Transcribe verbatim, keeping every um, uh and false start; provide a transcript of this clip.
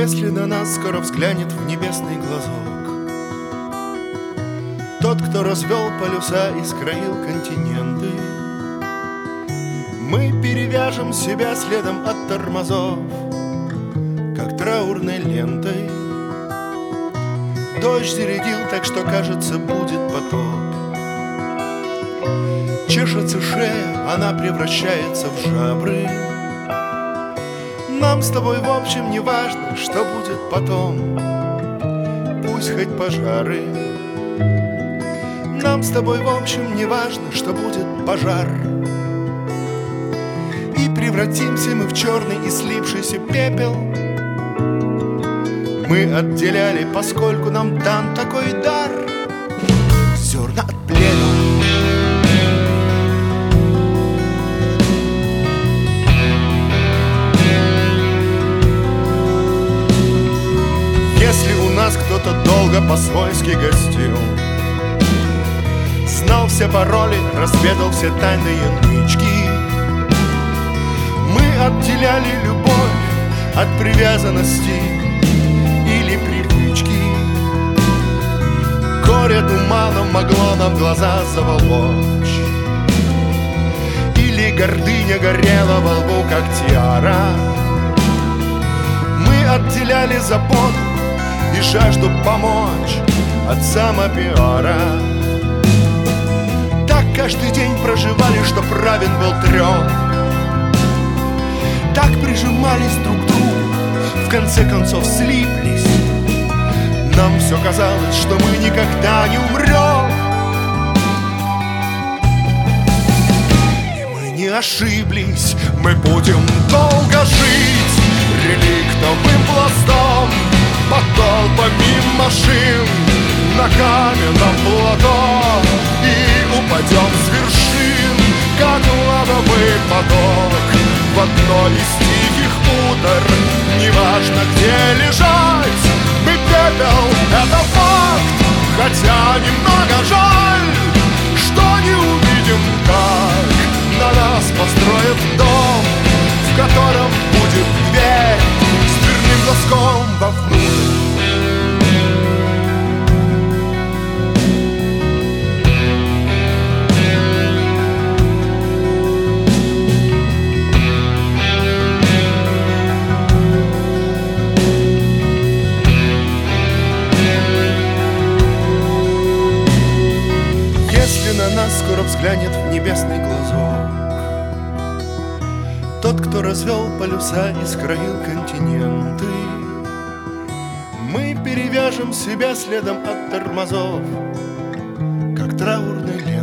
Если на нас скоро взглянет в небесный глазок тот, кто развел полюса и скроил континенты, мы перевяжем себя следом от тормозов, как траурной лентой. Дождь зарядил так, что, кажется, будет потоп. Чешется шея, она превращается в жабры. Нам с тобой, в общем, не важно, что будет потом. Пусть хоть пожары. Нам с тобой, в общем, не важно, что будет пожар. И превратимся мы в черный и слипшийся пепел. Мы отделяли, поскольку нам дан такой дар, зерна от плена. Если у нас кто-то долго по-свойски гостил, знал все пароли, разведал все тайные нычки, мы отделяли любовь от привязанности или привычки. Горе туманом могло нам глаза заволочь, или гордыня горела во лбу, как тиара. Мы отделяли заботу и жажду помочь от самопиара. Так каждый день проживали, что правен был трёх. Так прижимались друг к другу, в конце концов слиплись. Нам все казалось, что мы никогда не умрем. И мы не ошиблись, мы будем долго жить реликтовым пластом под толпами машин на каменном плато. И упадем с вершин, как лавовый поток, в одно из тихих утр. Неважно, где лежать, мы пепел, это факт. Хотя немного жаль, что не увидим, как на нас построят дом, в котором будет дверь с дверным глазком вовнутрь. Если на нас скоро взглянет в небесный глазок тот, кто развел полюса и скроил континенты, мы перевяжем себя следом от тормозов, как траурной лентой.